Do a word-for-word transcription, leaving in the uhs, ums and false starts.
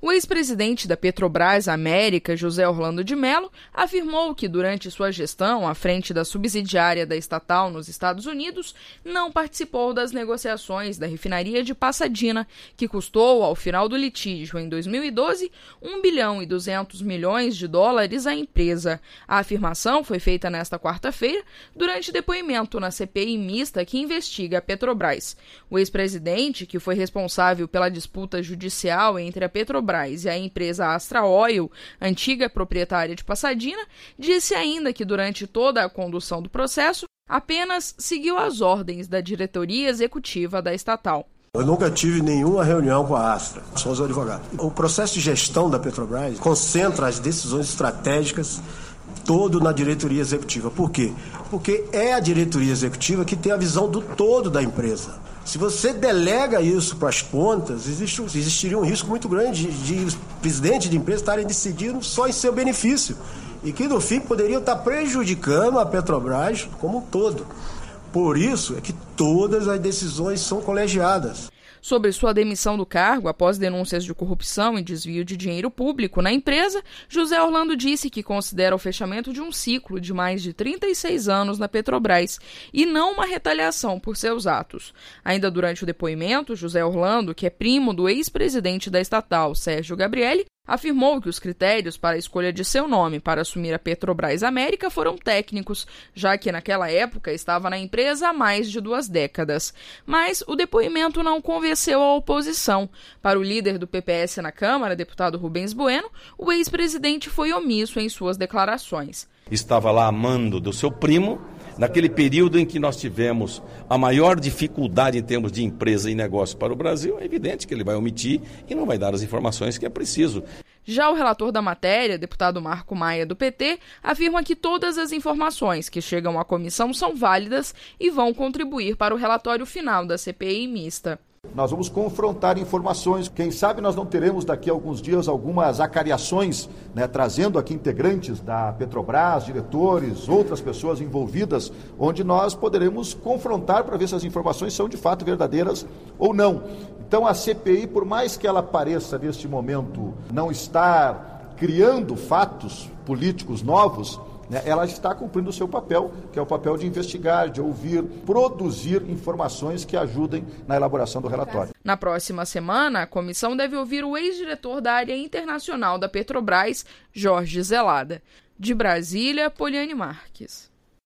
O ex-presidente da Petrobras América, José Orlando de Mello, afirmou que durante sua gestão à frente da subsidiária da estatal nos Estados Unidos, não participou das negociações da refinaria de Pasadena, que custou, ao final do litígio em dois mil e doze, um bilhão e duzentos milhões de dólares à empresa. A afirmação foi feita nesta quarta-feira, durante depoimento na C P I mista que investiga a Petrobras. O ex-presidente, que foi responsável pela disputa judicial entre a Petrobras e a empresa Astra Oil, antiga proprietária de Pasadena, disse ainda que durante toda a condução do processo apenas seguiu as ordens da diretoria executiva da estatal. Eu nunca tive nenhuma reunião com a Astra, sou os advogados. O processo de gestão da Petrobras concentra as decisões estratégicas todo na diretoria executiva. Por quê? Porque é a diretoria executiva que tem a visão do todo da empresa. Se você delega isso para as pontas, existe, existiria um risco muito grande de, de os presidentes de empresas estarem decidindo só em seu benefício e que, no fim, poderiam estar prejudicando a Petrobras como um todo. Por isso é que todas as decisões são colegiadas. Sobre sua demissão do cargo após denúncias de corrupção e desvio de dinheiro público na empresa, José Orlando disse que considera o fechamento de um ciclo de mais de trinta e seis anos na Petrobras e não uma retaliação por seus atos. Ainda durante o depoimento, José Orlando, que é primo do ex-presidente da estatal, Sérgio Gabrielli, afirmou que os critérios para a escolha de seu nome para assumir a Petrobras América foram técnicos, já que naquela época estava na empresa há mais de duas décadas. Mas o depoimento não convenceu a oposição. Para o líder do P P S na Câmara, deputado Rubens Bueno, o ex-presidente foi omisso em suas declarações. Estava lá a mando do seu primo, naquele período em que nós tivemos a maior dificuldade em termos de empresa e negócio para o Brasil, é evidente que ele vai omitir e não vai dar as informações que é preciso. Já o relator da matéria, deputado Marco Maia, do P T, afirma que todas as informações que chegam à comissão são válidas e vão contribuir para o relatório final da C P I mista. Nós vamos confrontar informações. Quem sabe nós não teremos daqui a alguns dias algumas acariações, né, trazendo aqui integrantes da Petrobras, diretores, outras pessoas envolvidas, onde nós poderemos confrontar para ver se as informações são de fato verdadeiras ou não. Então a C P I, por mais que ela pareça neste momento não estar criando fatos políticos novos, ela está cumprindo o seu papel, que é o papel de investigar, de ouvir, produzir informações que ajudem na elaboração do relatório. Na próxima semana, a comissão deve ouvir o ex-diretor da área internacional da Petrobras, Jorge Zelada. De Brasília, Poliane Marques.